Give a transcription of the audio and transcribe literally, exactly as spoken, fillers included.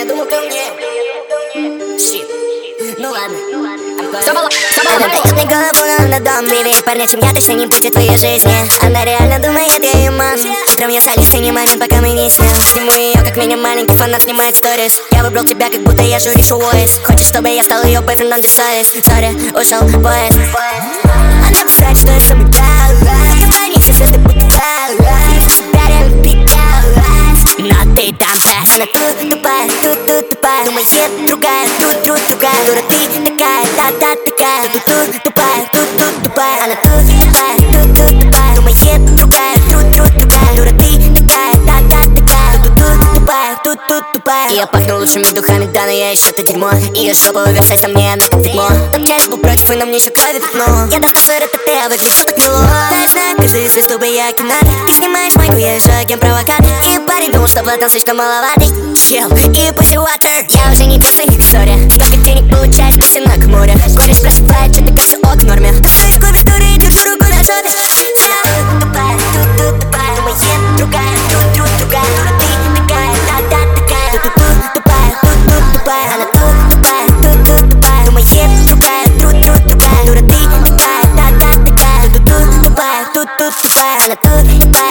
я думал ко мне. Shit. Ну ладно. Она дает мне голову на дом. Не верит парня, чем я точно не будет в твоей жизни. Она реально думает, я ее мам. Утром я солист, и не момент, пока мы не снял. Сниму ее, как меня маленький фанат снимает сторис. Я выбрал тебя, как будто я журишу Уэйс. Хочешь, чтобы я стал ее бойфрендом, держались. Сори, ушел поезд. Она писает, что я самый баллас. Говорит, все звезды будто баллас. Тебя реально пикалась. Но ты там фэс. Она тут тупая, тут тут тупая. Думает, другая, тут тут другая. Дура ты такая, та-та такая. Тут тут тупая, тут тут тупая. Она тут тупая, тут тут тупая. Думает, другая, тут тут другая. Дура ты такая, та-та такая. Тут тут тупая, тут тут тупая. И я пахну лучшими духами, да, но я еще это дерьмо. Ее жопа увешается мне, она как дерьмо. Тот кайф был против, и на мне еще крови пятно. Я достал свой рэт, а выгляжу так мило. Да, я знаю, каждую звезду бы я кинул. Ты снимаешь майку, я еще агент-провокатор. И парень думал, что платон слишком маловатый. Чел, и пусть water. Я уже не тот сын, как история. Столько денег получаешь, спасена к морю. Кореш просыпает, что ты как все ок в норме. Танцует клавиатуры и держу руку на жопе. Она тупая, тут тут тупая. Думает, другая, тут тут другая. Дура ты такая, та-та такая. Тут тут тупая, тут тут тупая. Она тут тупая, тут тут тупая. Думает, другая, тут тут другая. Дура ты такая, та-та такая. Тут тут тупая, тут тут тупая. Она тут тупая.